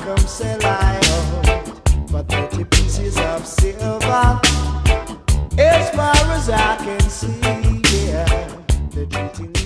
them sell I out for 30 pieces of silver. As far as I can see, yeah, they're treating